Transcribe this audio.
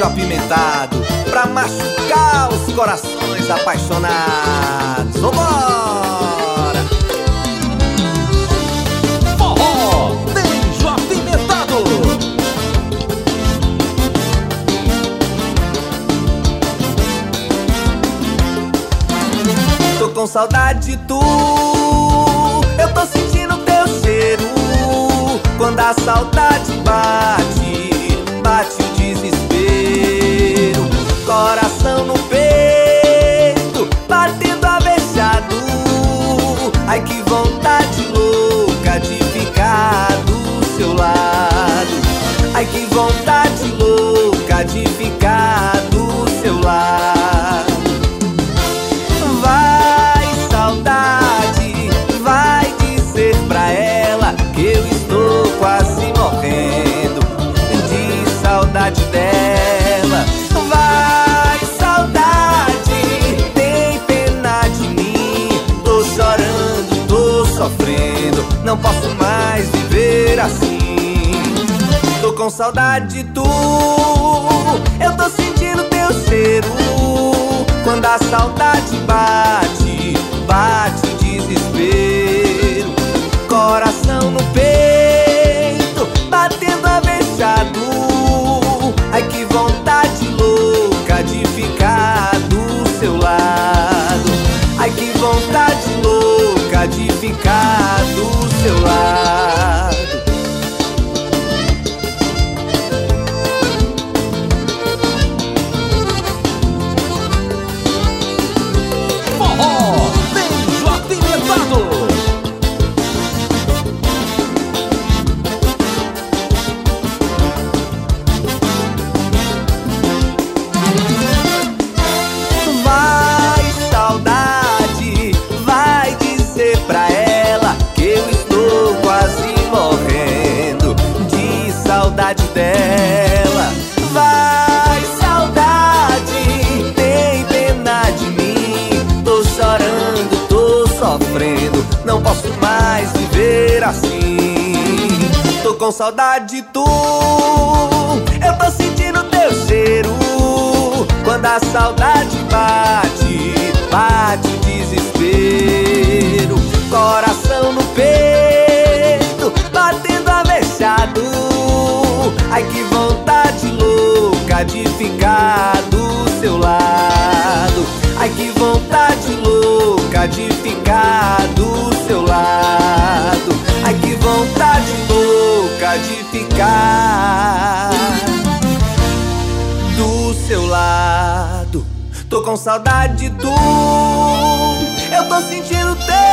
beijo apimentado pra machucar os corações apaixonados. Vambora! Forró, beijo apimentado. Tô com saudade de tu, eu tô sentindo teu cheiro. Quando a saudade bate, bate o desespero. Coração no peito, batendo avexado. Ai, que vontade louca de ficar do seu lado. Ai, que vontade louca de ficar do seu lado. Vai, saudade, vai dizer pra ela que eu estou quase morrendo de saudade dela. Vai, saudade, tem pena de mim. Tô chorando, tô sofrendo, não posso mais viver assim. Tô com saudade de tu, eu tô sentindo teu cheiro. Quando a saudade bate, bate o desespero. Coração no peito, batendo avexado. Ai, que vontade louca de ficar do seu lado. Ai, que vontade louca de ficar do seu lado. Forró, beijo apimentado. Vai, saudade, vai dizer pra ela que eu estou quase morrendo de saudade dela. Vai, saudade, tem pena de mim. Tô chorando, tô sofrendo, não posso mais viver assim. Tô com saudade de tu, eu tô sentindo teu cheiro. Quando a saudade bate, bate o desespero. Coração no peito, batendo avexado. Ai, que vontade louca de ficar do seu lado. Ai, que vontade louca de ficar do seu lado. Ai, que vontade louca de ficar do seu lado. Tô com saudade de tu, eu tô sentindo teu